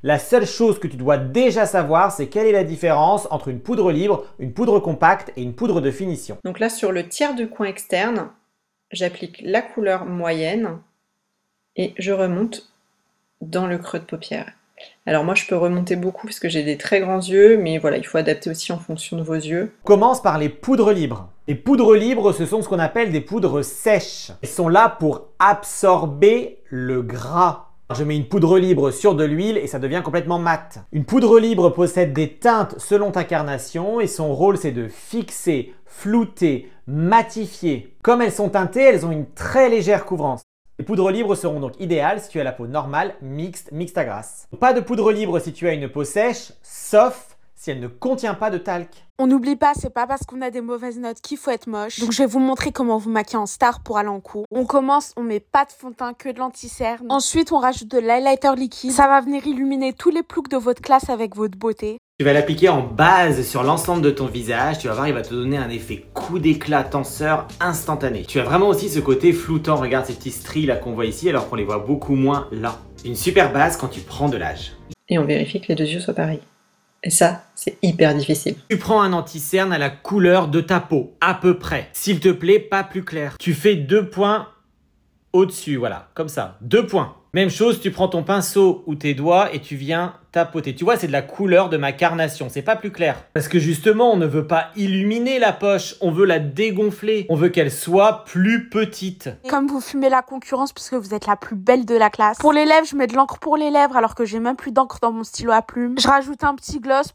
La seule chose que tu dois déjà savoir, c'est quelle est la différence entre une poudre libre, une poudre compacte et une poudre de finition. Donc là, sur le tiers du coin externe, j'applique la couleur moyenne et je remonte dans le creux de paupière. Alors moi, je peux remonter beaucoup parce que j'ai des très grands yeux, mais voilà, il faut adapter aussi en fonction de vos yeux. Commence par les poudres libres. Les poudres libres, ce sont ce qu'on appelle des poudres sèches. Elles sont là pour absorber le gras. Je mets une poudre libre sur de l'huile et ça devient complètement mat. Une poudre libre possède des teintes selon ta carnation et son rôle c'est de fixer, flouter, matifier. Comme elles sont teintées, elles ont une très légère couvrance. Les poudres libres seront donc idéales si tu as la peau normale, mixte à grasse. Pas de poudre libre si tu as une peau sèche, sauf si elle ne contient pas de talc. On n'oublie pas, c'est pas parce qu'on a des mauvaises notes qu'il faut être moche. Donc je vais vous montrer comment vous maquiller en star pour aller en cours. On commence, on met pas de fond de teint, que de l'anti-cerne. Ensuite, on rajoute de l'highlighter liquide. Ça va venir illuminer tous les ploucs de votre classe avec votre beauté. Tu vas l'appliquer en base sur l'ensemble de ton visage. Tu vas voir, il va te donner un effet coup d'éclat tenseur instantané. Tu as vraiment aussi ce côté floutant. Regarde ces petits stries là qu'on voit ici alors qu'on les voit beaucoup moins là. Une super base quand tu prends de l'âge. Et on vérifie que les deux yeux soient pareils. Et ça, c'est hyper difficile. Tu prends un anti-cerne à la couleur de ta peau, à peu près. S'il te plaît, pas plus clair. Tu fais 2 points au-dessus, voilà, comme ça. 2 points. Même chose, tu prends ton pinceau ou tes doigts et tu viens tapoter. Tu vois, c'est de la couleur de ma carnation, c'est pas plus clair. Parce que justement, on ne veut pas illuminer la poche, on veut la dégonfler. On veut qu'elle soit plus petite. Comme vous fumez la concurrence parce que vous êtes la plus belle de la classe. Pour les lèvres, je mets de l'encre pour les lèvres alors que j'ai même plus d'encre dans mon stylo à plumes. Je rajoute un petit gloss,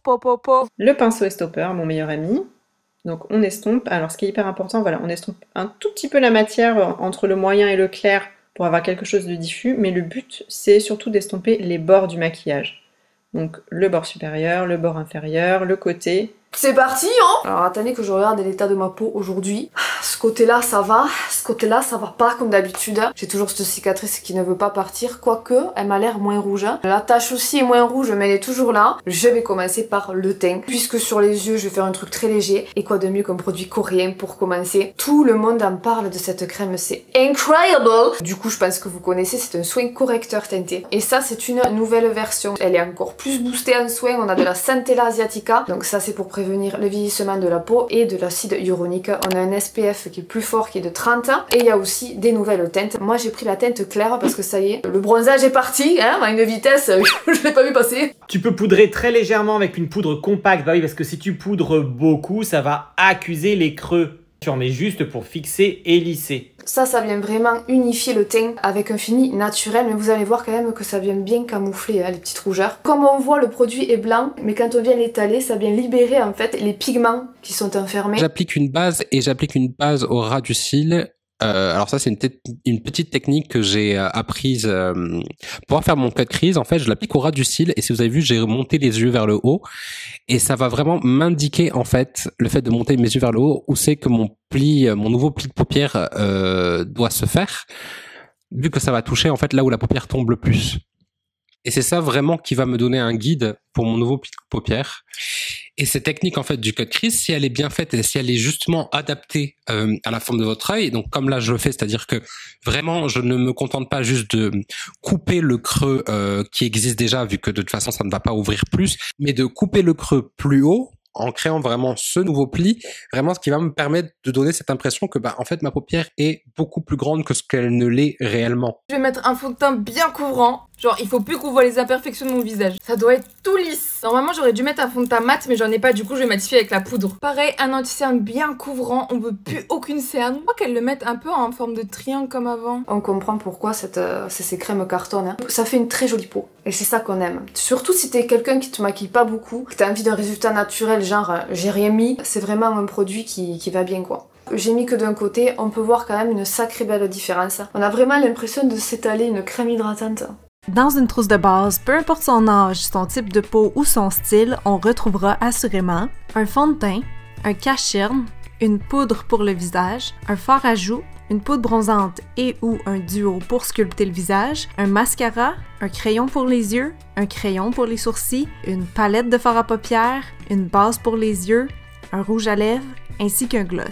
Le pinceau estopper, mon meilleur ami. Donc on estompe. Alors ce qui est hyper important, voilà, on estompe un tout petit peu la matière entre le moyen et le clair pour avoir quelque chose de diffus, mais le but c'est surtout d'estomper les bords du maquillage. Donc le bord supérieur, le bord inférieur, le côté. C'est parti, hein! Alors attendez que je regarde l'état de ma peau aujourd'hui. Ce côté-là, ça va. Ce côté-là, ça va pas comme d'habitude. J'ai toujours cette cicatrice qui ne veut pas partir, quoique elle m'a l'air moins rouge. La tache aussi est moins rouge, mais elle est toujours là. Je vais commencer par le teint. Puisque sur les yeux, je vais faire un truc très léger. Et quoi de mieux qu'un produit coréen pour commencer? Tout le monde en parle de cette crème, c'est incredible! Du coup, je pense que vous connaissez, c'est un soin correcteur teinté. Et ça, c'est une nouvelle version. Elle est encore plus boostée en soin. On a de la Centella asiatica. Donc ça, c'est pour prévenir le vieillissement de la peau et de l'acide hyaluronique. On a un SPF qui est plus fort, qui est de 30, et il y a aussi des nouvelles teintes. Moi j'ai pris la teinte claire parce que ça y est, le bronzage est parti, hein, à une vitesse, je l'ai pas vu passer. Tu peux poudrer très légèrement avec une poudre compacte, bah oui, parce que si tu poudres beaucoup, ça va accuser les creux. Tu en mets juste pour fixer et lisser. Ça vient vraiment unifier le teint avec un fini naturel, mais vous allez voir quand même que ça vient bien camoufler hein, les petites rougeurs. Comme on voit, le produit est blanc, mais quand on vient l'étaler, ça vient libérer en fait les pigments qui sont enfermés. J'applique une base et j'applique une base au ras du cil. Alors ça, c'est une petite technique que j'ai apprise pour faire mon cut crease. En fait, je l'applique au ras du cil et si vous avez vu, j'ai monté les yeux vers le haut et ça va vraiment m'indiquer en fait le fait de monter mes yeux vers le haut où c'est que mon nouveau pli de paupière doit se faire, vu que ça va toucher en fait là où la paupière tombe le plus. Et c'est ça vraiment qui va me donner un guide pour mon nouveau pli de paupière. Et cette technique en fait du cut crease, si elle est bien faite et si elle est justement adaptée à la forme de votre œil, donc comme là je le fais, c'est-à-dire que vraiment je ne me contente pas juste de couper le creux qui existe déjà, vu que de toute façon ça ne va pas ouvrir plus, mais de couper le creux plus haut en créant vraiment ce nouveau pli, vraiment ce qui va me permettre de donner cette impression que en fait ma paupière est beaucoup plus grande que ce qu'elle ne l'est réellement. Je vais mettre un fond de teint bien couvrant, genre il faut plus qu'on voit les imperfections de mon visage. Ça doit être tout lisse. Normalement j'aurais dû mettre un fond de teint mat mais j'en ai pas, du coup je vais matifier avec la poudre. Pareil, un anti-cerne bien couvrant, on veut plus aucune cerne. Je crois qu'elle le mette un peu en forme de triangle comme avant. On comprend pourquoi ces crèmes cartonnent. Hein. Ça fait une très jolie peau et c'est ça qu'on aime. Surtout si t'es quelqu'un qui te maquille pas beaucoup, que t'as envie d'un résultat naturel, genre j'ai rien mis, c'est vraiment un produit qui va bien quoi. J'ai mis que d'un côté, on peut voir quand même une sacrée belle différence. On a vraiment l'impression de s'étaler une crème hydratante. Dans une trousse de base, peu importe son âge, son type de peau ou son style, on retrouvera assurément un fond de teint, un cache-cerne, une poudre pour le visage, un fard à joues, une poudre bronzante et ou un duo pour sculpter le visage, un mascara, un crayon pour les yeux, un crayon pour les sourcils, une palette de fard à paupières, une base pour les yeux, un rouge à lèvres ainsi qu'un gloss.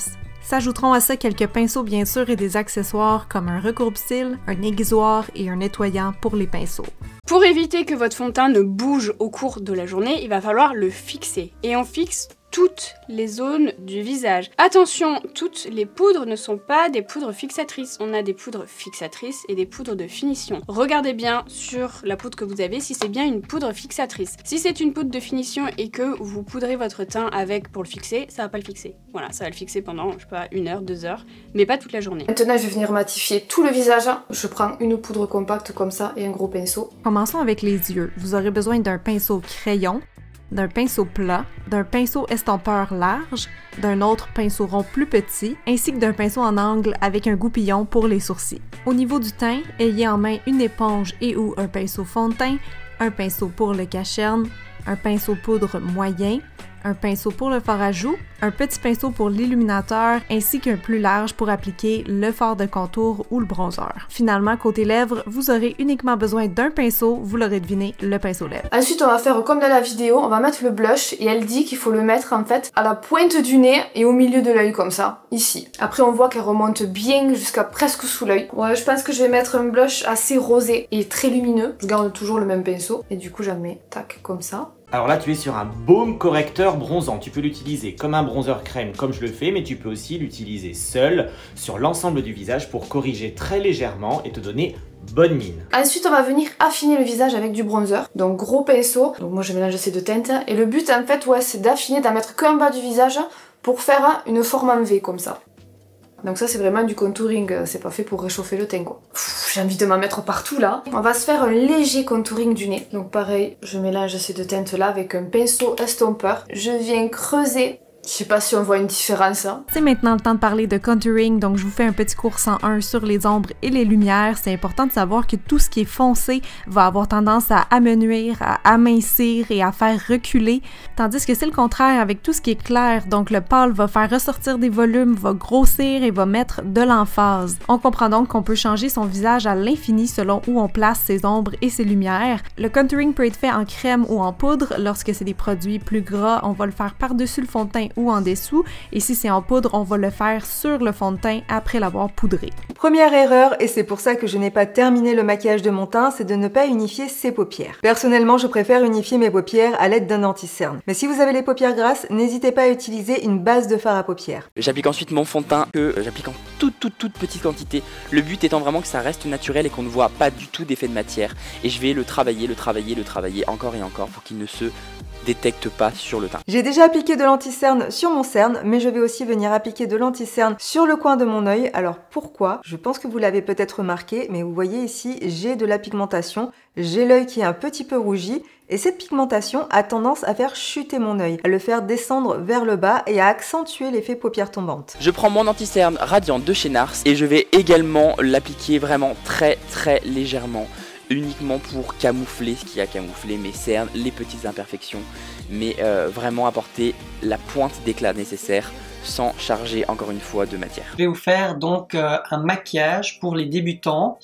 S'ajouteront à ça quelques pinceaux bien sûr et des accessoires comme un recourbe-cils, un aiguisoir et un nettoyant pour les pinceaux. Pour éviter que votre fond de teint ne bouge au cours de la journée, il va falloir le fixer. Et on fixe toutes les zones du visage. Attention, toutes les poudres ne sont pas des poudres fixatrices. On a des poudres fixatrices et des poudres de finition. Regardez bien sur la poudre que vous avez si c'est bien une poudre fixatrice. Si c'est une poudre de finition et que vous poudrez votre teint avec pour le fixer, ça va pas le fixer. Voilà, ça va le fixer pendant, je sais pas, 1 heure, 2 heures, mais pas toute la journée. Maintenant, je vais venir matifier tout le visage. Je prends une poudre compacte comme ça et un gros pinceau. Commençons avec les yeux. Vous aurez besoin d'un pinceau crayon, d'un pinceau plat, d'un pinceau estompeur large, d'un autre pinceau rond plus petit, ainsi que d'un pinceau en angle avec un goupillon pour les sourcils. Au niveau du teint, ayez en main une éponge et ou un pinceau fond de teint, un pinceau pour le cache-cerne, un pinceau poudre moyen, un pinceau pour le fard à joues, un petit pinceau pour l'illuminateur, ainsi qu'un plus large pour appliquer le fard de contour ou le bronzer. Finalement, côté lèvres, vous aurez uniquement besoin d'un pinceau, vous l'aurez deviné, le pinceau lèvres. Ensuite, on va faire comme dans la vidéo, on va mettre le blush et elle dit qu'il faut le mettre en fait à la pointe du nez et au milieu de l'œil comme ça, ici. Après, on voit qu'elle remonte bien jusqu'à presque sous l'œil. Ouais, je pense que je vais mettre un blush assez rosé et très lumineux. Je garde toujours le même pinceau et du coup, j'en mets, tac, comme ça. Alors là, tu es sur un baume correcteur bronzant. Tu peux l'utiliser comme un bronzer crème, comme je le fais, mais tu peux aussi l'utiliser seul sur l'ensemble du visage pour corriger très légèrement et te donner bonne mine. Ensuite, on va venir affiner le visage avec du bronzer. Donc, gros pinceau. Donc, moi, je mélange ces deux teintes. Et le but, en fait, ouais, c'est d'affiner, d'en mettre qu'un bas du visage pour faire une forme en V, comme ça. Donc ça c'est vraiment du contouring, c'est pas fait pour réchauffer le teint quoi. J'ai envie de m'en mettre partout là. On va se faire un léger contouring du nez. Donc pareil, je mélange ces deux teintes là avec un pinceau estompeur. Je viens creuser. Je sais pas si on voit une différence. Hein. C'est maintenant le temps de parler de contouring, donc je vous fais un petit cours 101 sur les ombres et les lumières. C'est important de savoir que tout ce qui est foncé va avoir tendance à amenuire, à amincir et à faire reculer, tandis que c'est le contraire avec tout ce qui est clair, donc le pâle va faire ressortir des volumes, va grossir et va mettre de l'emphase. On comprend donc qu'on peut changer son visage à l'infini selon où on place ses ombres et ses lumières. Le contouring peut être fait en crème ou en poudre. Lorsque c'est des produits plus gras, on va le faire par-dessus le fond de teint ou en dessous, et si c'est en poudre, on va le faire sur le fond de teint après l'avoir poudré. Première erreur, et c'est pour ça que je n'ai pas terminé le maquillage de mon teint, c'est de ne pas unifier ses paupières. Personnellement, je préfère unifier mes paupières à l'aide d'un anti-cerne. Mais si vous avez les paupières grasses, n'hésitez pas à utiliser une base de fard à paupières. J'applique ensuite mon fond de teint que j'applique en toute petite quantité. Le but étant vraiment que ça reste naturel et qu'on ne voit pas du tout d'effet de matière. Et je vais le travailler encore et encore pour qu'il ne se détecte pas sur le teint. J'ai déjà appliqué de l'anti-cerne sur mon cerne, mais je vais aussi venir appliquer de l'anti-cerne sur le coin de mon œil. Alors pourquoi? Je pense que vous l'avez peut-être remarqué, mais vous voyez ici, j'ai de la pigmentation, j'ai l'œil qui est un petit peu rougi, et cette pigmentation a tendance à faire chuter mon œil, à le faire descendre vers le bas et à accentuer l'effet paupières tombantes. Je prends mon anti-cerne radiant de chez NARS et je vais également l'appliquer vraiment très légèrement, uniquement pour camoufler ce qui a camouflé mes cernes, les petites imperfections, mais vraiment apporter la pointe d'éclat nécessaire sans charger encore une fois de matière. Je vais vous faire donc un maquillage pour les débutants.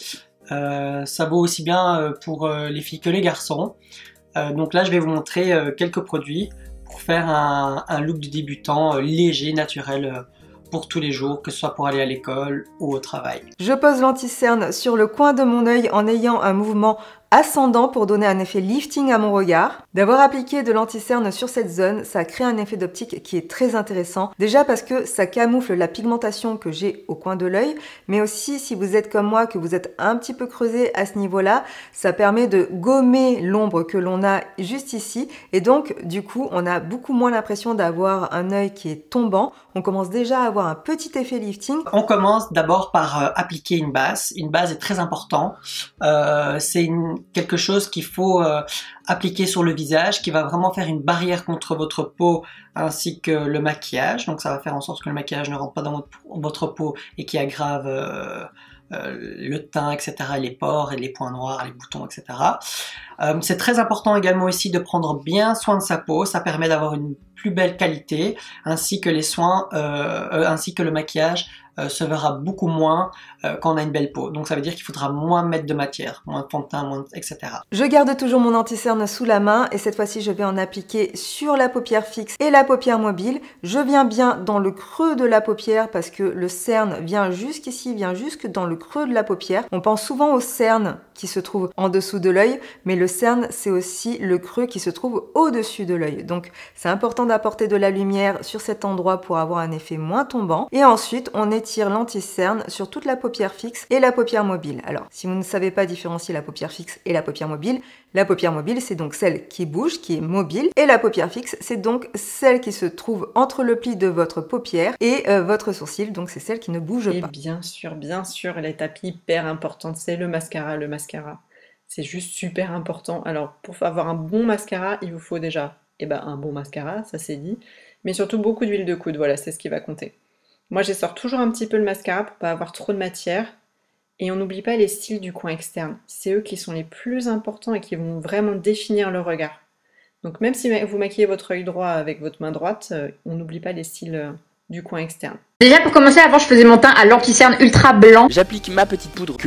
Ça vaut aussi bien pour les filles que les garçons. Donc là je vais vous montrer quelques produits pour faire un look de débutant léger, naturel, pour tous les jours, que ce soit pour aller à l'école ou au travail. Je pose l'anti-cerne sur le coin de mon œil en ayant un mouvement ascendant pour donner un effet lifting à mon regard. D'avoir appliqué de l'anti-cerne sur cette zone, ça crée un effet d'optique qui est très intéressant. Déjà parce que ça camoufle la pigmentation que j'ai au coin de l'œil, mais aussi si vous êtes comme moi, que vous êtes un petit peu creusé à ce niveau-là, ça permet de gommer l'ombre que l'on a juste ici. Et donc, du coup, on a beaucoup moins l'impression d'avoir un œil qui est tombant. On commence déjà à avoir un petit effet lifting. On commence d'abord par appliquer une base. Une base est très important. C'est quelque chose qu'il faut appliquer sur le visage, qui va vraiment faire une barrière contre votre peau ainsi que le maquillage. Donc ça va faire en sorte que le maquillage ne rentre pas dans votre peau et qui aggrave le teint, etc., les pores et les points noirs, les boutons, etc. C'est très important également ici de prendre bien soin de sa peau. Ça permet d'avoir une plus belle qualité, ainsi que les soins, ainsi que le maquillage se verra beaucoup moins quand on a une belle peau. Donc ça veut dire qu'il faudra moins mettre de matière, moins de fond de teint, etc. Je garde toujours mon anti-cerne sous la main et cette fois-ci je vais en appliquer sur la paupière fixe et la paupière mobile. Je viens bien dans le creux de la paupière parce que le cerne vient jusqu'ici, vient jusque dans le creux de la paupière. On pense souvent au cerne qui se trouve en dessous de l'œil, mais le cerne c'est aussi le creux qui se trouve au-dessus de l'œil. Donc c'est important d'apporter de la lumière sur cet endroit pour avoir un effet moins tombant. Et ensuite on étire l'anti-cerne sur toute la paupière fixe et la paupière mobile. Alors si vous ne savez pas différencier la paupière fixe et la paupière mobile c'est donc celle qui bouge, qui est mobile, et la paupière fixe c'est donc celle qui se trouve entre le pli de votre paupière et votre sourcil, donc c'est celle qui ne bouge pas. Et bien sûr, l'étape hyper importante, c'est le mascara. Le mascara, c'est juste super important. Alors, pour avoir un bon mascara, il vous faut déjà un bon mascara, ça c'est dit, mais surtout beaucoup d'huile de coude, voilà, c'est ce qui va compter. Moi, j'essore toujours un petit peu le mascara pour pas avoir trop de matière, et on n'oublie pas les cils du coin externe. C'est eux qui sont les plus importants et qui vont vraiment définir le regard. Donc même si vous maquillez votre œil droit avec votre main droite, on n'oublie pas les cils du coin externe. Déjà pour commencer, avant je faisais mon teint à l'anti-cerne ultra blanc. J'applique ma petite poudre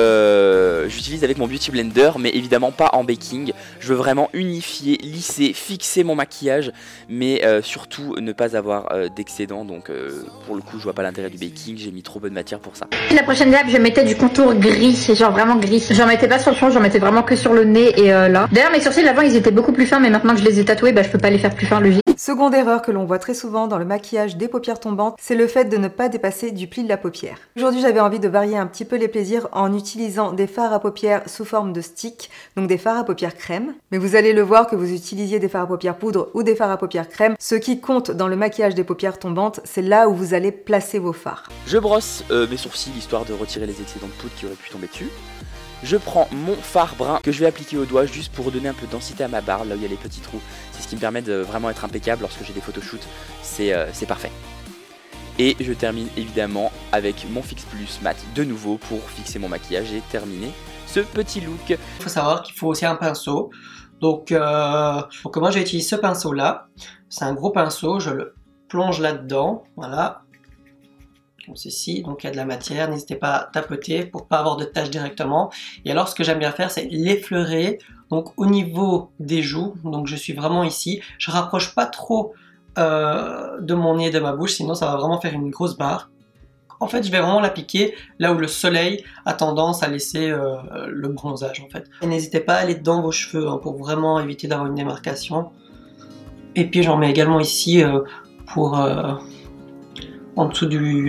que j'utilise avec mon Beauty Blender, mais évidemment pas en baking. Je veux vraiment unifier, lisser, fixer mon maquillage, mais surtout ne pas avoir d'excédent. Donc pour le coup je vois pas l'intérêt du baking, j'ai mis trop peu de matière pour ça. La prochaine étape, je mettais du contour gris, genre vraiment gris. J'en mettais pas sur le front, j'en mettais vraiment que sur le nez et là. D'ailleurs mes sourcils avant ils étaient beaucoup plus fins, mais maintenant que je les ai tatoués, je peux pas les faire plus fins, logique. Seconde erreur que l'on voit très souvent dans le maquillage des paupières tombantes, c'est le fait de ne pas dépasser du pli de la paupière. Aujourd'hui, j'avais envie de varier un petit peu les plaisirs en utilisant des fards à paupières sous forme de stick, donc des fards à paupières crème. Mais vous allez le voir que vous utilisiez des fards à paupières poudre ou des fards à paupières crème. Ce qui compte dans le maquillage des paupières tombantes, c'est là où vous allez placer vos fards. Je brosse mes sourcils histoire de retirer les excédents de poudre qui auraient pu tomber dessus. Je prends mon fard brun que je vais appliquer au doigt juste pour donner un peu de densité à ma barre, là où il y a les petits trous. C'est ce qui me permet de vraiment être impeccable lorsque j'ai des photoshoots, c'est parfait. Et je termine évidemment avec mon Fix Plus mat de nouveau pour fixer mon maquillage et terminer ce petit look. Il faut savoir qu'il faut aussi un pinceau. Donc moi j'ai utilisé ce pinceau là. C'est un gros pinceau, je le plonge là-dedans, voilà. Comme ceci, donc il y a de la matière, n'hésitez pas à tapoter pour pas avoir de taches directement. Et alors ce que j'aime bien faire c'est l'effleurer, donc au niveau des joues, donc je suis vraiment ici, je rapproche pas trop de mon nez et de ma bouche, sinon ça va vraiment faire une grosse barre. En fait je vais vraiment l'appliquer là où le soleil a tendance à laisser le bronzage en fait. Et n'hésitez pas à aller dans vos cheveux hein, pour vraiment éviter d'avoir une démarcation. Et puis j'en mets également ici pour en dessous du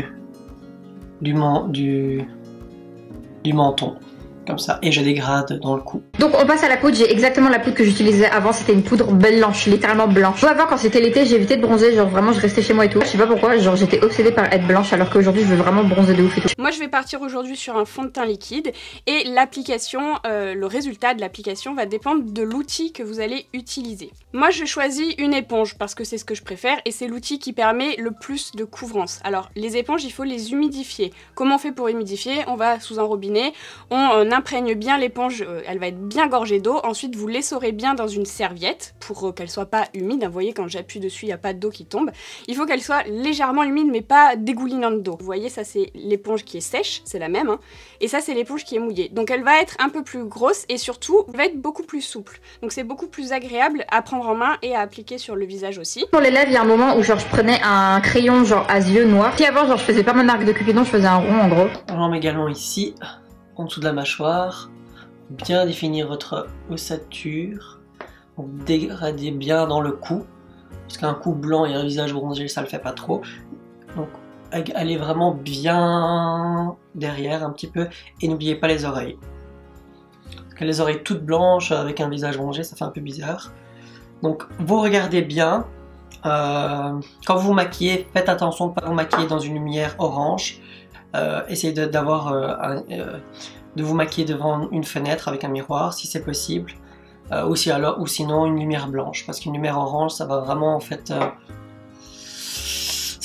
menton, comme ça, et je dégrade dans le cou. Donc on passe à la poudre, j'ai exactement la poudre que j'utilisais avant, c'était une poudre blanche, littéralement blanche. Moi avant quand c'était l'été j'évitais de bronzer, genre vraiment je restais chez moi et tout. Je sais pas pourquoi, genre j'étais obsédée par être blanche alors qu'aujourd'hui je veux vraiment bronzer de ouf et tout. Moi je vais partir aujourd'hui sur un fond de teint liquide et l'application, le résultat de l'application va dépendre de l'outil que vous allez utiliser. Moi je choisis une éponge parce que c'est ce que je préfère et c'est l'outil qui permet le plus de couvrance. Alors les éponges il faut les humidifier. Comment on fait pour humidifier? On va sous un robinet, on imprègne bien l'éponge, elle va être bien gorgée d'eau. Ensuite, vous l'essorez bien dans une serviette pour qu'elle soit pas humide. Vous voyez, quand j'appuie dessus, il n'y a pas d'eau qui tombe. Il faut qu'elle soit légèrement humide, mais pas dégoulinante d'eau. Vous voyez, ça c'est l'éponge qui est sèche, c'est la même. Hein, et ça, c'est l'éponge qui est mouillée. Donc, elle va être un peu plus grosse et surtout, elle va être beaucoup plus souple. Donc, c'est beaucoup plus agréable à prendre en main et à appliquer sur le visage aussi. Pour les lèvres, il y a un moment où genre je prenais un crayon genre à yeux noir. Puis avant, genre je faisais pas mon arc de Cupidon, je faisais un rond en gros. On met également ici, en dessous de la mâchoire. Bien définir votre ossature, dégradez bien dans le cou, parce qu'un cou blanc et un visage bronzé ça le fait pas trop, donc allez vraiment bien derrière un petit peu et n'oubliez pas les oreilles, parce que les oreilles toutes blanches avec un visage bronzé ça fait un peu bizarre, donc vous regardez bien, quand vous maquillez faites attention de ne pas vous maquiller dans une lumière orange, essayez de vous maquiller devant une fenêtre avec un miroir si c'est possible, ou sinon une lumière blanche, parce qu'une lumière orange ça va vraiment en fait ça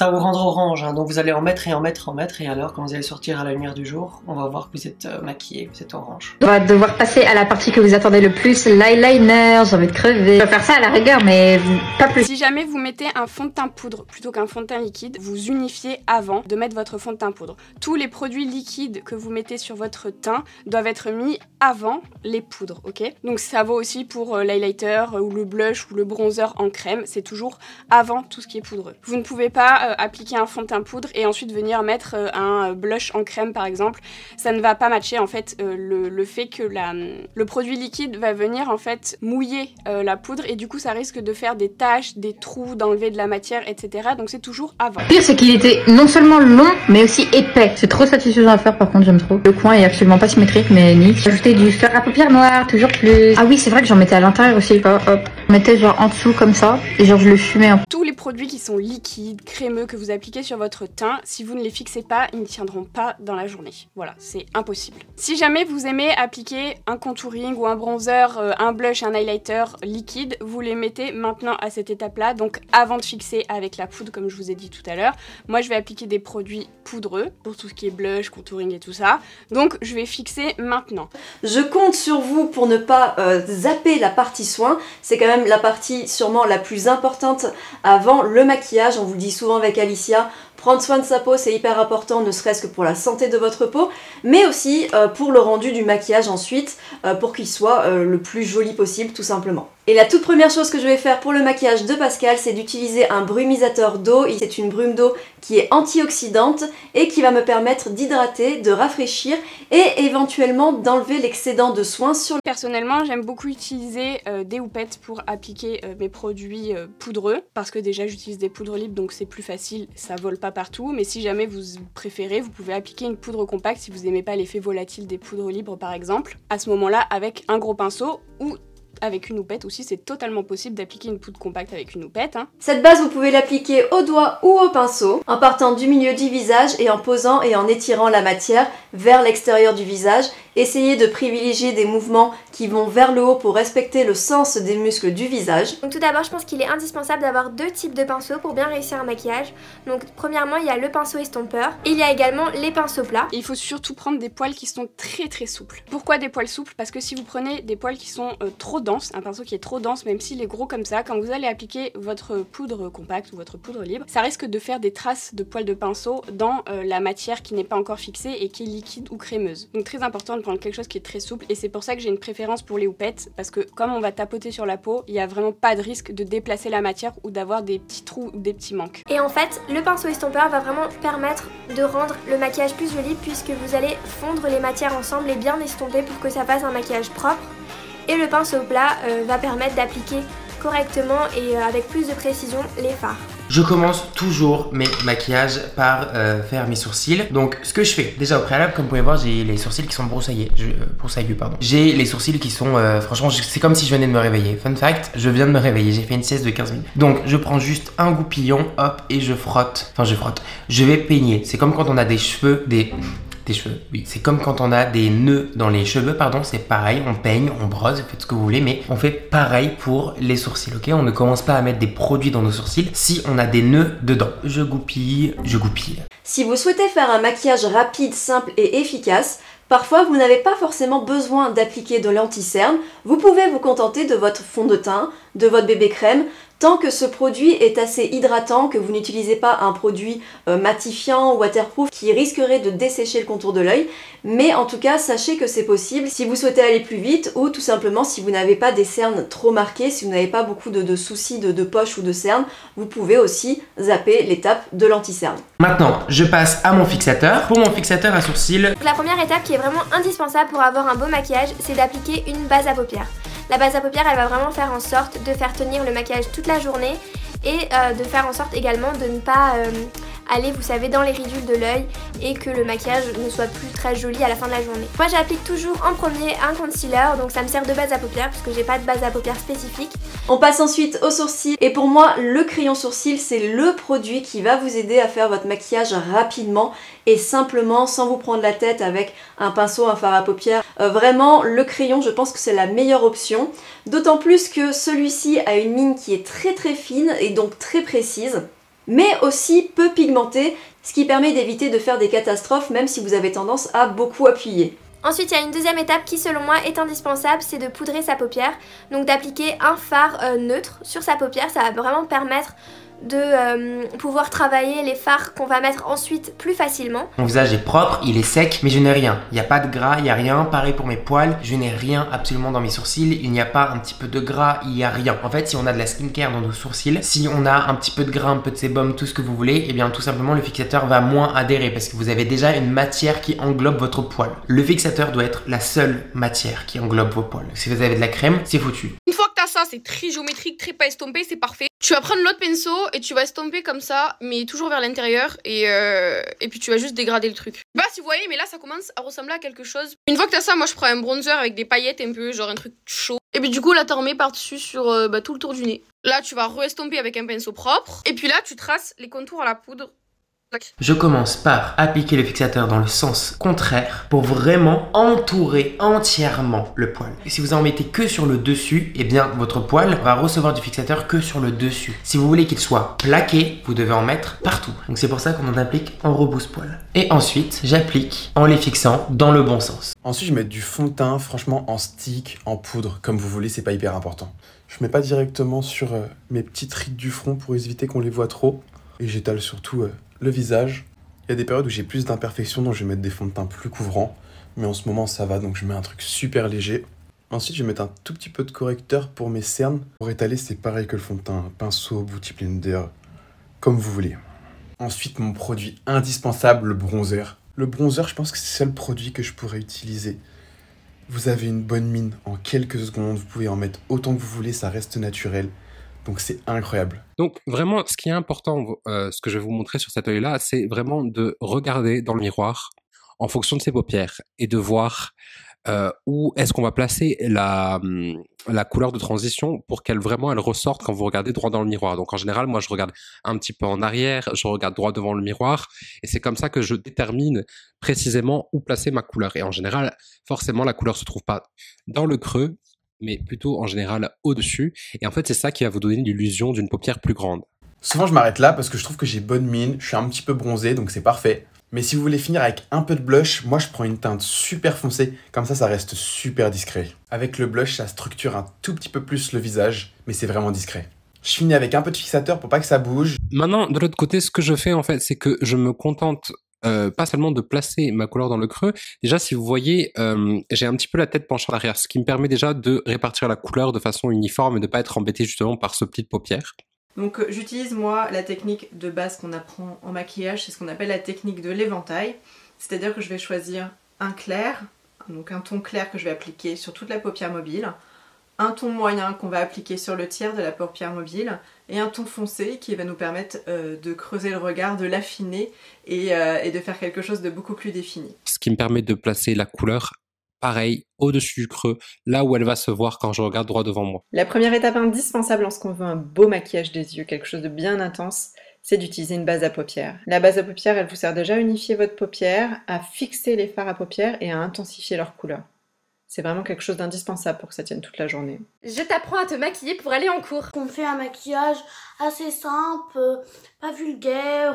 ça va vous rendre orange, hein, donc vous allez en mettre et en mettre, et alors quand vous allez sortir à la lumière du jour, on va voir que vous êtes maquillé, vous êtes orange. On va devoir passer à la partie que vous attendez le plus, l'eyeliner. J'ai envie de crever. Je vais faire ça à la rigueur, mais pas plus. Si jamais vous mettez un fond de teint poudre plutôt qu'un fond de teint liquide, vous unifiez avant de mettre votre fond de teint poudre. Tous les produits liquides que vous mettez sur votre teint doivent être mis avant les poudres, ok? Donc ça vaut aussi pour l'highlighter ou le blush ou le bronzer en crème, c'est toujours avant tout ce qui est poudreux. Vous ne pouvez pas appliquer un fond de teint poudre et ensuite venir mettre un blush en crème par exemple. Ça ne va pas matcher en fait le fait que le produit liquide va venir en fait mouiller la poudre et du coup ça risque de faire des taches, des trous, d'enlever de la matière, etc. Donc c'est toujours avant. Le pire c'est qu'il était non seulement long mais aussi épais. C'est trop satisfaisant à faire par contre, j'aime trop. Le coin est absolument pas symétrique mais nice. Ajouter du fer à paupières noir, toujours plus. Ah oui c'est vrai que j'en mettais à l'intérieur aussi. Hop. Je mettais genre en dessous comme ça et genre je le fumais un peu. Tous les produits qui sont liquides, crémeux, que vous appliquez sur votre teint, si vous ne les fixez pas, ils ne tiendront pas dans la journée. Voilà, c'est impossible. Si jamais vous aimez appliquer un contouring ou un bronzer, un blush, un highlighter liquide, vous les mettez maintenant à cette étape-là, donc avant de fixer avec la poudre comme je vous ai dit tout à l'heure. Moi je vais appliquer des produits poudreux pour tout ce qui est blush, contouring et tout ça. Donc je vais fixer maintenant. Je compte sur vous pour ne pas zapper la partie soin. C'est quand même la partie sûrement la plus importante avant le maquillage. On vous le dit souvent avec Alicia, prendre soin de sa peau c'est hyper important, ne serait-ce que pour la santé de votre peau, mais aussi pour le rendu du maquillage ensuite, pour qu'il soit le plus joli possible tout simplement. Et la toute première chose que je vais faire pour le maquillage de Pascal, c'est d'utiliser un brumisateur d'eau. C'est une brume d'eau qui est antioxydante et qui va me permettre d'hydrater, de rafraîchir et éventuellement d'enlever l'excédent de soins sur le... Personnellement, j'aime beaucoup utiliser des houpettes pour appliquer mes produits poudreux, parce que déjà j'utilise des poudres libres donc c'est plus facile, ça vole pas partout, mais si jamais vous préférez, vous pouvez appliquer une poudre compacte si vous n'aimez pas l'effet volatile des poudres libres par exemple. À ce moment-là, avec un gros pinceau ou avec une houppette aussi, c'est totalement possible d'appliquer une poudre compacte avec une houppette. Hein. Cette base, vous pouvez l'appliquer au doigt ou au pinceau, en partant du milieu du visage et en posant et en étirant la matière vers l'extérieur du visage. Essayez de privilégier des mouvements qui vont vers le haut pour respecter le sens des muscles du visage. Donc tout d'abord, je pense qu'il est indispensable d'avoir deux types de pinceaux pour bien réussir un maquillage. Donc premièrement, il y a le pinceau estompeur et il y a également les pinceaux plats. Et il faut surtout prendre des poils qui sont très souples. Pourquoi des poils souples? Parce que si vous prenez des poils qui sont trop denses, un pinceau qui est trop dense, même s'il est gros comme ça, quand vous allez appliquer votre poudre compacte ou votre poudre libre, ça risque de faire des traces de poils de pinceau dans la matière qui n'est pas encore fixée et qui est liquide ou crémeuse. Donc très important de prendre quelque chose qui est très souple et c'est pour ça que j'ai une préférence pour les houpettes, parce que comme on va tapoter sur la peau, il n'y a vraiment pas de risque de déplacer la matière ou d'avoir des petits trous ou des petits manques. Et en fait, le pinceau estompeur va vraiment permettre de rendre le maquillage plus joli puisque vous allez fondre les matières ensemble et bien estomper pour que ça fasse un maquillage propre. Et le pinceau plat va permettre d'appliquer correctement et avec plus de précision les fards. Je commence toujours mes maquillages par faire mes sourcils. Donc ce que je fais, déjà au préalable, comme vous pouvez voir, j'ai les sourcils qui sont broussaillés. Pardon. J'ai les sourcils qui sont, franchement, c'est comme si je venais de me réveiller. Fun fact, je viens de me réveiller, j'ai fait une sieste de 15 minutes. Donc je prends juste un goupillon, hop, et je frotte. Enfin je frotte, je vais peigner. C'est comme quand on a des cheveux, des cheveux, oui. C'est comme quand on a des nœuds dans les cheveux, pardon, c'est pareil, on peigne, on brosse, vous faites ce que vous voulez, mais on fait pareil pour les sourcils, ok? On ne commence pas à mettre des produits dans nos sourcils si on a des nœuds dedans. Je goupille. Si vous souhaitez faire un maquillage rapide, simple et efficace, parfois vous n'avez pas forcément besoin d'appliquer de l'anti-cerne, vous pouvez vous contenter de votre fond de teint, de votre bébé crème, tant que ce produit est assez hydratant, que vous n'utilisez pas un produit matifiant ou waterproof qui risquerait de dessécher le contour de l'œil. Mais en tout cas, sachez que c'est possible si vous souhaitez aller plus vite ou tout simplement si vous n'avez pas des cernes trop marquées, si vous n'avez pas beaucoup de soucis de poche ou de cernes, vous pouvez aussi zapper l'étape de l'anti-cerne. Maintenant, je passe à mon fixateur. Pour mon fixateur à sourcils, La première étape qui est vraiment indispensable pour avoir un beau maquillage, c'est d'appliquer une base à paupières. La base à paupières, elle va vraiment faire en sorte de faire tenir le maquillage toute la journée et de faire en sorte également de ne pas aller, vous savez, dans les ridules de l'œil et que le maquillage ne soit plus très joli à la fin de la journée. Moi, j'applique toujours en premier un concealer, donc ça me sert de base à paupières puisque j'ai pas de base à paupières spécifique. On passe ensuite aux sourcils et pour moi, le crayon sourcil, c'est le produit qui va vous aider à faire votre maquillage rapidement et simplement sans vous prendre la tête avec un pinceau, un fard à paupières. Vraiment, le crayon, je pense que c'est la meilleure option. D'autant plus que celui-ci a une ligne qui est très fine et donc très précise. mais aussi peu pigmenté, ce qui permet d'éviter de faire des catastrophes même si vous avez tendance à beaucoup appuyer. Ensuite, il y a une deuxième étape qui, selon moi, est indispensable, c'est de poudrer sa paupière. Donc d'appliquer un fard neutre sur sa paupière, ça va vraiment permettre de pouvoir travailler les fards qu'on va mettre ensuite plus facilement. Mon visage est propre, il est sec, mais je n'ai rien. Il n'y a pas de gras, il n'y a rien. Pareil pour mes poils, je n'ai rien absolument dans mes sourcils. Il n'y a pas un petit peu de gras, il n'y a rien. En fait, si on a de la skincare dans nos sourcils, si on a un petit peu de gras, un peu de sébum, tout ce que vous voulez, et bien tout simplement le fixateur va moins adhérer parce que vous avez déjà une matière qui englobe votre poil. Le fixateur doit être la seule matière qui englobe vos poils. Si vous avez de la crème, c'est foutu. Une fois que t'as ça, c'est très géométrique, très pas estompé, c'est parfait. Tu vas prendre l'autre pinceau et tu vas estomper comme ça, mais toujours vers l'intérieur et puis tu vas juste dégrader le truc. Bah si vous voyez, mais là ça commence à ressembler à quelque chose. Une fois que t'as ça, moi je prends un bronzer avec des paillettes un peu, genre un truc chaud. Et puis du coup là t'en remets par-dessus sur tout le tour du nez. Là tu vas re-estomper avec un pinceau propre. Et puis là tu traces les contours à la poudre. Je commence par appliquer le fixateur dans le sens contraire pour vraiment entourer entièrement le poil. Et si vous en mettez que sur le dessus, eh bien votre poil va recevoir du fixateur que sur le dessus. Si vous voulez qu'il soit plaqué, vous devez en mettre partout. Donc c'est pour ça qu'on en applique en rebousse-poil. Et ensuite, j'applique en les fixant dans le bon sens. Ensuite, je mets du fond de teint, franchement en stick, en poudre, comme vous voulez, c'est pas hyper important. Je mets pas directement sur mes petites rides du front pour éviter qu'on les voit trop. Et j'étale surtout le visage. Il y a des périodes où j'ai plus d'imperfections, donc je vais mettre des fonds de teint plus couvrants. Mais en ce moment, ça va, donc je mets un truc super léger. Ensuite, je vais mettre un tout petit peu de correcteur pour mes cernes. Pour étaler, c'est pareil que le fond de teint. Pinceau, Beauty Blender, comme vous voulez. Ensuite, mon produit indispensable, le bronzer. Le bronzer, je pense que c'est le seul produit que je pourrais utiliser. Vous avez une bonne mine en quelques secondes. Vous pouvez en mettre autant que vous voulez, ça reste naturel. Donc c'est incroyable. Donc vraiment, ce qui est important, ce que je vais vous montrer sur cet œil-là, c'est vraiment de regarder dans le miroir en fonction de ses paupières et de voir où est-ce qu'on va placer la couleur de transition pour qu'elle vraiment elle ressorte quand vous regardez droit dans le miroir. Donc en général, moi je regarde un petit peu en arrière, je regarde droit devant le miroir et c'est comme ça que je détermine précisément où placer ma couleur. Et en général, forcément, la couleur se trouve pas dans le creux, mais plutôt en général au-dessus. Et en fait, c'est ça qui va vous donner l'illusion d'une paupière plus grande. Souvent, je m'arrête là parce que je trouve que j'ai bonne mine, je suis un petit peu bronzé, donc c'est parfait. Mais si vous voulez finir avec un peu de blush, moi je prends une teinte super foncée, comme ça reste super discret. Avec le blush, ça structure un tout petit peu plus le visage, mais c'est vraiment discret. Je finis avec un peu de fixateur pour pas que ça bouge. Maintenant, de l'autre côté, ce que je fais en fait, c'est que je me contente pas seulement de placer ma couleur dans le creux. Déjà, si vous voyez, j'ai un petit peu la tête penchée en arrière, ce qui me permet déjà de répartir la couleur de façon uniforme et de pas être embêté justement par ce pli de paupière. Donc j'utilise moi la technique de base qu'on apprend en maquillage, c'est ce qu'on appelle la technique de l'éventail. C'est-à-dire que je vais choisir un clair, donc un ton clair que je vais appliquer sur toute la paupière mobile, un ton moyen qu'on va appliquer sur le tiers de la paupière mobile et un ton foncé qui va nous permettre de creuser le regard, de l'affiner et de faire quelque chose de beaucoup plus défini. Ce qui me permet de placer la couleur pareil au-dessus du creux, là où elle va se voir quand je regarde droit devant moi. La première étape indispensable lorsqu'on veut un beau maquillage des yeux, quelque chose de bien intense, c'est d'utiliser une base à paupières. La base à paupières, elle vous sert déjà à unifier votre paupière, à fixer les fards à paupières et à intensifier leur couleur. C'est vraiment quelque chose d'indispensable pour que ça tienne toute la journée. Je t'apprends à te maquiller pour aller en cours. On fait un maquillage assez simple, pas vulgaire,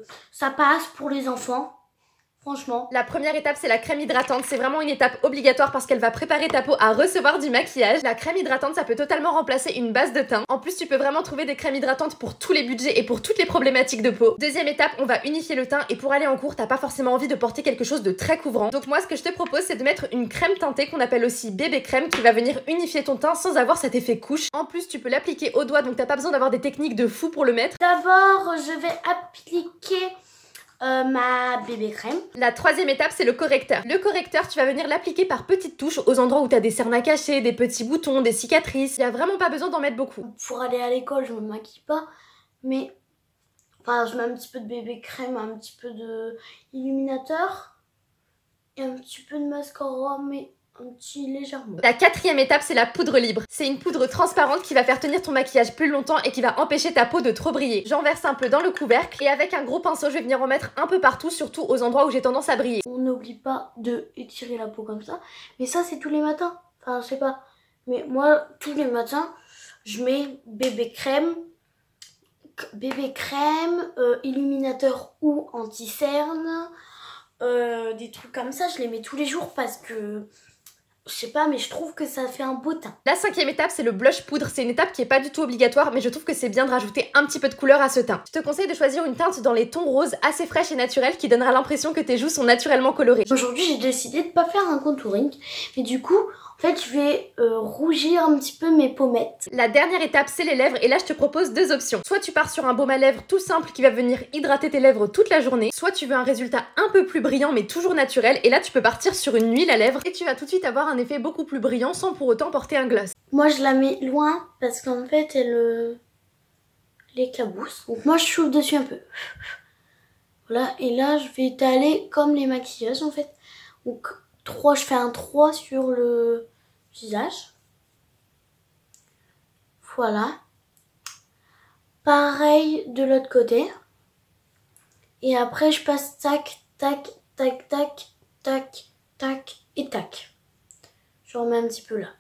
ça passe pour les enfants. Franchement. La première étape, c'est la crème hydratante. C'est vraiment une étape obligatoire parce qu'elle va préparer ta peau à recevoir du maquillage. La crème hydratante, ça peut totalement remplacer une base de teint. En plus, tu peux vraiment trouver des crèmes hydratantes pour tous les budgets et pour toutes les problématiques de peau. Deuxième étape, on va unifier le teint et pour aller en cours, t'as pas forcément envie de porter quelque chose de très couvrant. Donc moi, ce que je te propose, c'est de mettre une crème teintée qu'on appelle aussi bébé crème qui va venir unifier ton teint sans avoir cet effet couche. En plus, tu peux l'appliquer au doigt, donc t'as pas besoin d'avoir des techniques de fou pour le mettre. D'abord, je vais appliquer ma bébé crème. La troisième étape, c'est le correcteur. Le correcteur, tu vas venir l'appliquer par petites touches aux endroits où tu as des cernes à cacher, des petits boutons, des cicatrices. Il n'y a vraiment pas besoin d'en mettre beaucoup. Pour aller à l'école, je me maquille pas, mais enfin, je mets un petit peu de bébé crème, un petit peu de illuminateur et un petit peu de mascara, mais un petit légèrement. La quatrième étape, c'est la poudre libre. C'est une poudre transparente qui va faire tenir ton maquillage plus longtemps et qui va empêcher ta peau de trop briller. J'en verse un peu dans le couvercle et avec un gros pinceau, je vais venir en mettre un peu partout, surtout aux endroits où j'ai tendance à briller. On n'oublie pas de étirer la peau comme ça, mais ça c'est tous les matins. Enfin, je sais pas, mais moi tous les matins, je mets bébé crème, bébé crème, illuminateur ou anti-cerne, des trucs comme ça, je les mets tous les jours parce que je sais pas, mais je trouve que ça fait un beau teint. La 5e étape, c'est le blush poudre. C'est une étape qui est pas du tout obligatoire, mais je trouve que c'est bien de rajouter un petit peu de couleur à ce teint. Je te conseille de choisir une teinte dans les tons roses assez fraîche et naturelle qui donnera l'impression que tes joues sont naturellement colorées. Aujourd'hui, j'ai décidé de pas faire un contouring, mais du coup, en fait, je vais rougir un petit peu mes pommettes. La dernière étape, c'est les lèvres, et là, je te propose 2 options. Soit tu pars sur un baume à lèvres tout simple qui va venir hydrater tes lèvres toute la journée, soit tu veux un résultat un peu plus brillant mais toujours naturel, et là, tu peux partir sur une huile à lèvres, et tu vas tout de suite avoir un effet beaucoup plus brillant sans pour autant porter un gloss. Moi, je la mets loin parce qu'en fait, elle éclabousse. Donc moi, je chauffe dessus un peu. Voilà, et là, je vais étaler comme les maquillages, en fait. Donc, je fais un 3 sur le visage. Voilà. Pareil de l'autre côté. Et après, je passe tac, tac, tac, tac, tac, tac et tac. Je remets un petit peu là.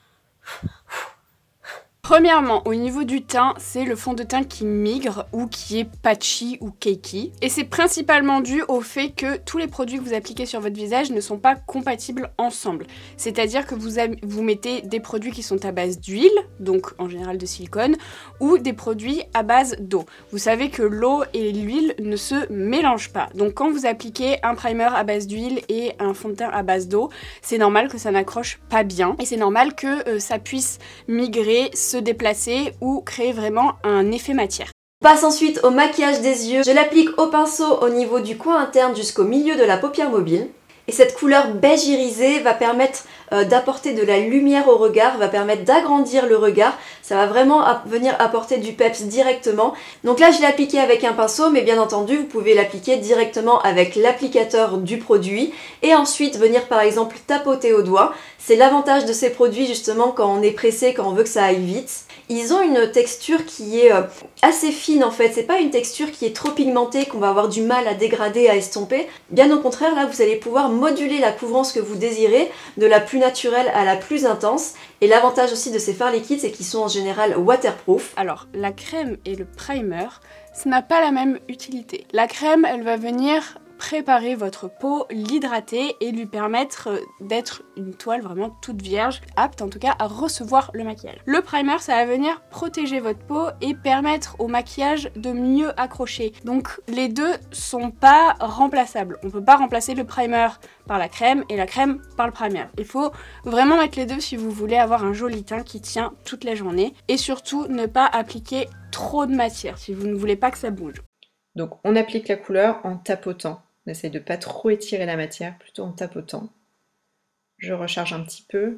Premièrement, au niveau du teint, c'est le fond de teint qui migre ou qui est patchy ou cakey. Et c'est principalement dû au fait que tous les produits que vous appliquez sur votre visage ne sont pas compatibles ensemble. C'est-à-dire que vous mettez des produits qui sont à base d'huile, donc en général de silicone, ou des produits à base d'eau. Vous savez que l'eau et l'huile ne se mélangent pas. Donc quand vous appliquez un primer à base d'huile et un fond de teint à base d'eau, c'est normal que ça n'accroche pas bien. Et c'est normal que ça puisse migrer, se déplacer ou créer vraiment un effet matière. On passe ensuite au maquillage des yeux. Je l'applique au pinceau au niveau du coin interne jusqu'au milieu de la paupière mobile. Et cette couleur beige irisé va permettre d'apporter de la lumière au regard, va permettre d'agrandir le regard. Ça va vraiment venir apporter du peps directement. Donc là, je l'ai appliqué avec un pinceau, mais bien entendu, vous pouvez l'appliquer directement avec l'applicateur du produit et ensuite venir par exemple tapoter au doigt. C'est l'avantage de ces produits justement quand on est pressé, quand on veut que ça aille vite. Ils ont une texture qui est assez fine en fait, c'est pas une texture qui est trop pigmentée qu'on va avoir du mal à dégrader, à estomper. Bien au contraire, là vous allez pouvoir moduler la couvrance que vous désirez, de la plus naturelle à la plus intense. Et l'avantage aussi de ces fards liquides, c'est qu'ils sont en général waterproof. Alors la crème et le primer, ça n'a pas la même utilité. La crème, elle va venir préparer votre peau, l'hydrater et lui permettre d'être une toile vraiment toute vierge, apte en tout cas à recevoir le maquillage. Le primer, ça va venir protéger votre peau et permettre au maquillage de mieux accrocher. Donc les deux sont pas remplaçables. On peut pas remplacer le primer par la crème et la crème par le primer. Il faut vraiment mettre les deux si vous voulez avoir un joli teint qui tient toute la journée et surtout ne pas appliquer trop de matière si vous ne voulez pas que ça bouge. Donc on applique la couleur en tapotant. On essaye de ne pas trop étirer la matière, plutôt en tapotant. Je recharge un petit peu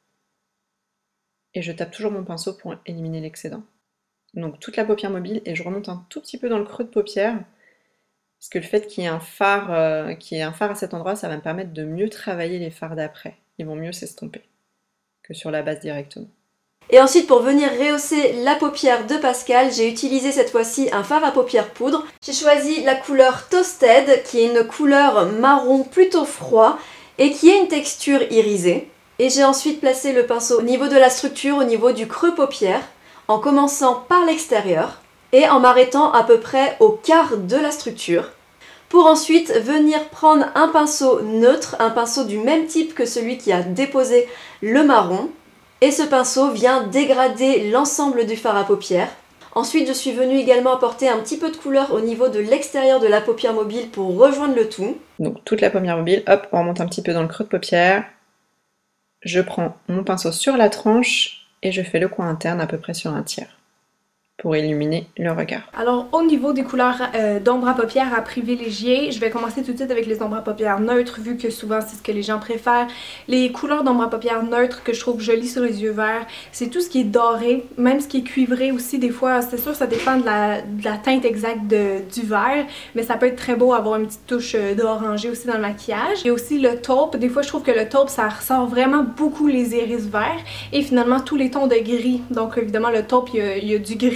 et je tape toujours mon pinceau pour éliminer l'excédent. Donc toute la paupière mobile et je remonte un tout petit peu dans le creux de paupière parce que le fait qu'il y ait un fard, à cet endroit, ça va me permettre de mieux travailler les fards d'après. Ils vont mieux s'estomper que sur la base directement. Et ensuite, pour venir rehausser la paupière de Pascal, j'ai utilisé cette fois-ci un fard à paupières poudre. J'ai choisi la couleur Toasted, qui est une couleur marron plutôt froid et qui a une texture irisée. Et j'ai ensuite placé le pinceau au niveau de la structure, au niveau du creux paupière, en commençant par l'extérieur et en m'arrêtant à peu près au quart de la structure. Pour ensuite venir prendre un pinceau neutre, un pinceau du même type que celui qui a déposé le marron. Et ce pinceau vient dégrader l'ensemble du fard à paupières. Ensuite, je suis venue également apporter un petit peu de couleur au niveau de l'extérieur de la paupière mobile pour rejoindre le tout. Donc toute la paupière mobile, hop, on remonte un petit peu dans le creux de paupière. Je prends mon pinceau sur la tranche et je fais le coin interne à peu près sur un tiers pour illuminer le regard. Alors au niveau des couleurs d'ombre à paupières à privilégier, je vais commencer tout de suite avec les ombres à paupières neutres vu que souvent c'est ce que les gens préfèrent. Les couleurs d'ombre à paupières neutres que je trouve jolies sur les yeux verts, c'est tout ce qui est doré, même ce qui est cuivré aussi des fois, c'est sûr ça dépend de la teinte exacte du vert, mais ça peut être très beau avoir une petite touche d'orangé aussi dans le maquillage. Et aussi le taupe, des fois je trouve que le taupe ça ressort vraiment beaucoup les iris verts et finalement tous les tons de gris, donc évidemment le taupe il y a du gris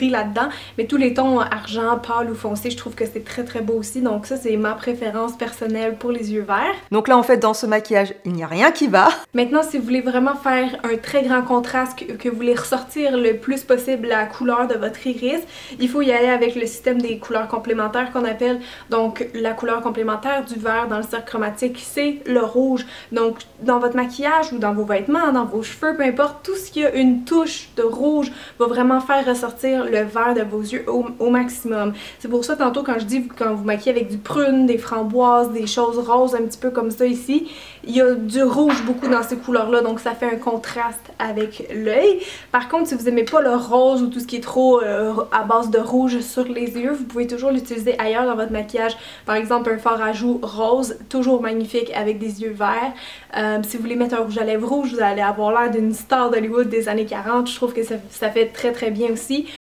gris là-dedans, mais tous les tons argent, pâle ou foncé, je trouve que c'est très très beau aussi, donc ça c'est ma préférence personnelle pour les yeux verts. Donc là en fait dans ce maquillage, il n'y a rien qui va. Maintenant si vous voulez vraiment faire un très grand contraste, que vous voulez ressortir le plus possible la couleur de votre iris, il faut y aller avec le système des couleurs complémentaires qu'on appelle. Donc la couleur complémentaire du vert dans le cercle chromatique, c'est le rouge. Donc dans votre maquillage ou dans vos vêtements, dans vos cheveux, peu importe, tout ce qui a une touche de rouge va vraiment faire ressortir le vert de vos yeux au maximum. C'est pour ça tantôt quand je dis quand vous maquillez avec du prune, des framboises, des choses roses un petit peu comme ça ici, il y a du rouge beaucoup dans ces couleurs-là, donc ça fait un contraste avec l'œil. Par contre, si vous n'aimez pas le rose ou tout ce qui est trop à base de rouge sur les yeux, vous pouvez toujours l'utiliser ailleurs dans votre maquillage. Par exemple, un fard à joues rose, toujours magnifique avec des yeux verts. Si vous voulez mettre un rouge à lèvres rouge, vous allez avoir l'air d'une star d'Hollywood des années 40. Je trouve que ça fait très très bien aussi.